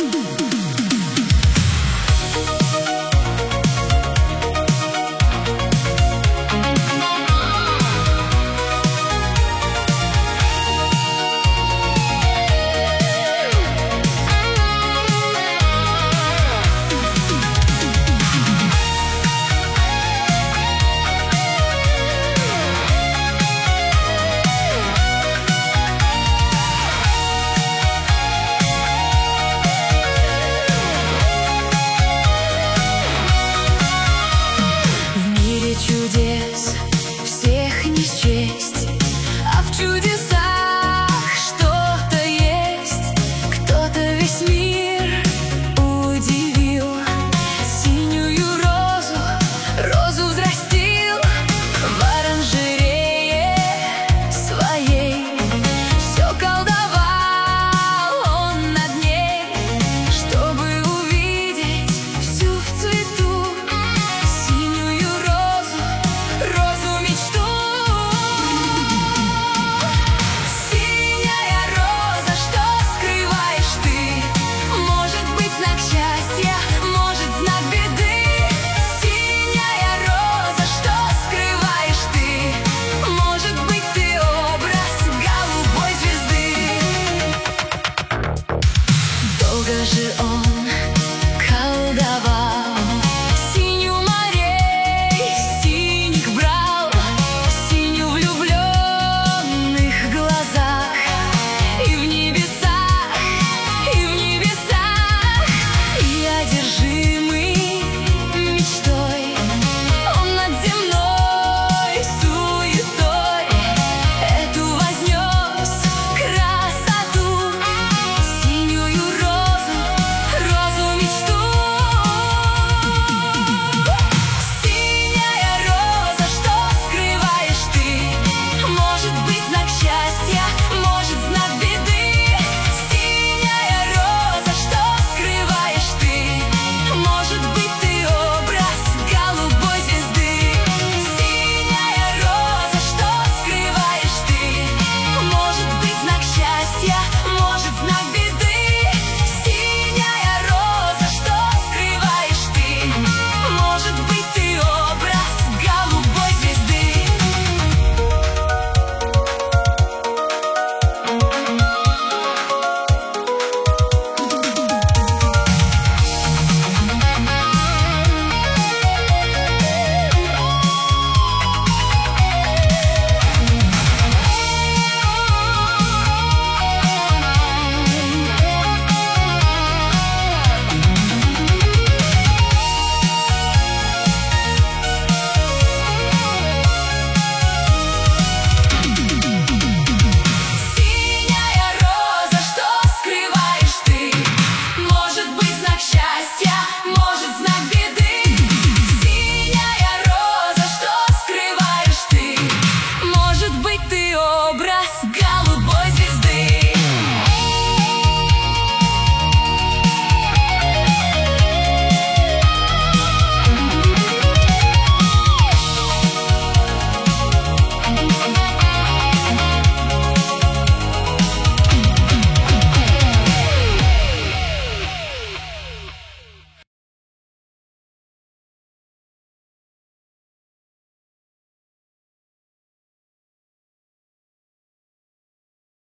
Чудес всех не счесть, а в чудесах что-то есть. Кто-то весь мир удивил, синюю розу взрастил в оранжерее своей. Все колдовал он над ней, чтобы увидеть всю в цвету синюю розу мечту. Синяя роза, что скрываешь ты? Может быть, знак счастья, может, знак беды. Синяя роза, что скрываешь ты? Может быть, ты образ голубой звезды. Долго же он